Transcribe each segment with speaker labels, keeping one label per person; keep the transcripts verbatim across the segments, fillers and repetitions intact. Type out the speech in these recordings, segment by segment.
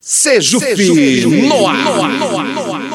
Speaker 1: Sejufim no ar.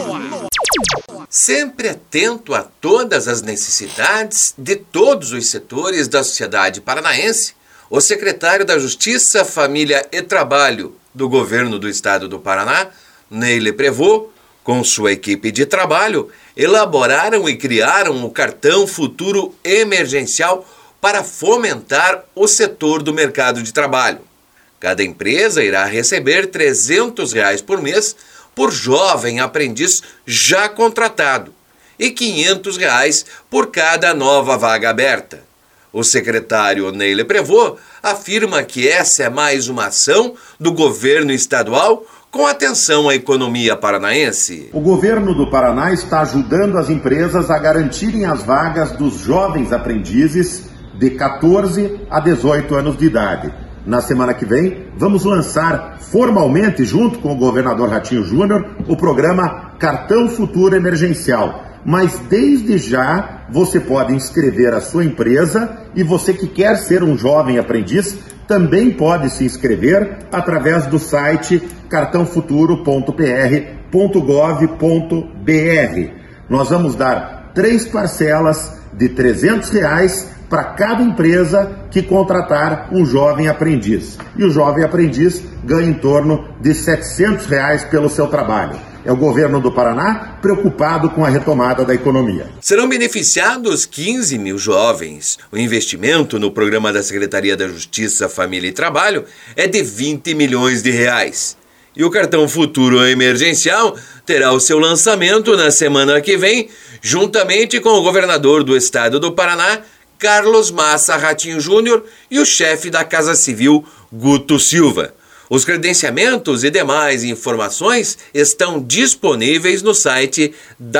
Speaker 2: Sempre atento a todas as necessidades de todos os setores da sociedade paranaense, o secretário da Justiça, Família e Trabalho do Governo do Estado do Paraná, Neile Prevot, com sua equipe de trabalho, elaboraram e criaram o Cartão Futuro Emergencial para fomentar o setor do mercado de trabalho. Cada empresa irá receber trezentos reais por mês por jovem aprendiz já contratado e quinhentos reais por cada nova vaga aberta. O secretário Neile Prevot afirma que essa é mais uma ação do governo estadual com atenção à economia paranaense.
Speaker 3: O governo do Paraná está ajudando as empresas a garantirem as vagas dos jovens aprendizes de quatorze a dezoito anos de idade. Na semana que vem, vamos lançar formalmente, junto com o governador Ratinho Júnior, o programa Cartão Futuro Emergencial. Mas desde já você pode inscrever a sua empresa e você que quer ser um jovem aprendiz também pode se inscrever através do site cartão futuro ponto p r ponto gov ponto b r. Nós vamos dar três parcelas de trezentos reais para cada empresa que contratar um jovem aprendiz. E o jovem aprendiz ganha em torno de setecentos reais pelo seu trabalho. É o governo do Paraná preocupado com a retomada da economia.
Speaker 2: Serão beneficiados quinze mil jovens. O investimento no programa da Secretaria da Justiça, Família e Trabalho é de vinte milhões de reais. E o Cartão Futuro Emergencial terá o seu lançamento na semana que vem, juntamente com o governador do estado do Paraná, Carlos Massa Ratinho Júnior, e o chefe da Casa Civil, Guto Silva. Os credenciamentos e demais informações estão disponíveis no site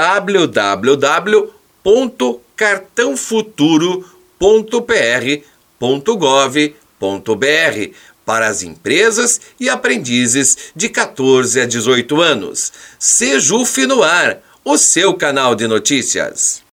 Speaker 2: w w w ponto cartão futuro ponto p r ponto gov ponto b r para as empresas e aprendizes de quatorze a dezoito anos. Sejufim no ar, o seu canal de notícias.